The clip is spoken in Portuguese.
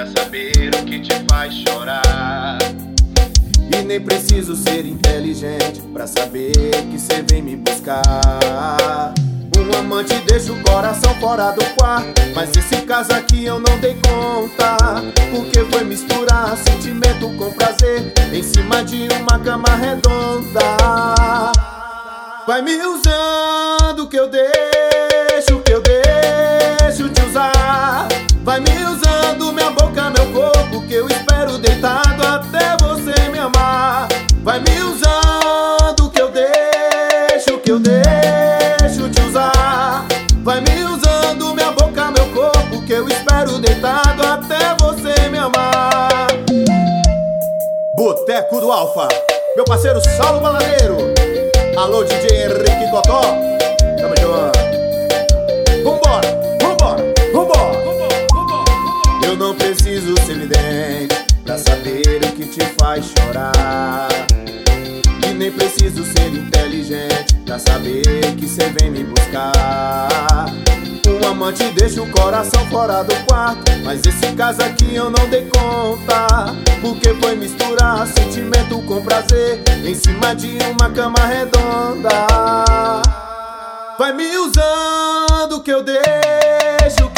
saber o que te faz chorar. E nem preciso ser inteligente pra saber que cê vem me buscar. Um amante deixa o coração fora do quarto, mas esse caso aqui eu não dei conta, porque foi misturar sentimento com prazer em cima de uma cama redonda. Vai me usando que eu deixo te usar. Vai me usando minha boca, meu corpo, que eu espero deitado até você me amar. Vai me usando que eu deixo te usar. Vai me usando minha boca, meu corpo, que eu espero deitado até você me amar. Boteco do Alfa, meu parceiro Saulo Baladeiro. Alô, DJ Henrique Cotó. Tamo junto. Vambora, vambora, vambora. Eu não preciso ser vidente pra saber o que te faz chorar. E nem preciso ser inteligente pra saber que cê vem me buscar. Um amante deixa o coração fora do quarto, mas esse caso aqui eu não dei conta, porque foi misturar sentimento com prazer em cima de uma cama redonda. Vai me usando que eu deixo